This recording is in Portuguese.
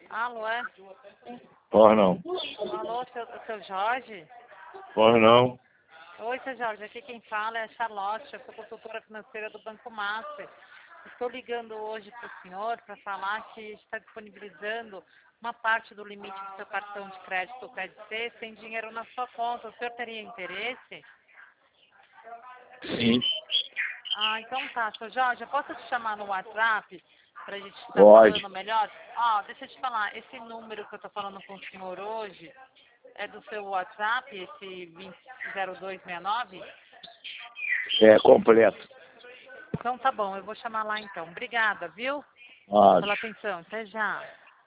Alô, é? Porra não. Alô, seu Jorge? Porra não. Oi, seu Jorge. Aqui quem fala é a Charlotte, eu sou consultora financeira do Banco Master. Estou ligando hoje para o senhor para falar que está disponibilizando uma parte do limite do seu cartão de crédito ou crédito C sem dinheiro na sua conta. O senhor teria interesse? Sim. Ah, então tá, seu Jorge, eu posso te chamar no WhatsApp para a gente estar Pode. falando melhor? Ó, deixa eu te falar, esse número que eu estou falando com o senhor hoje é do seu WhatsApp, esse 200269? É completo. Então tá bom, eu vou chamar lá então. Obrigada, viu? Pode. Pela atenção. Até já.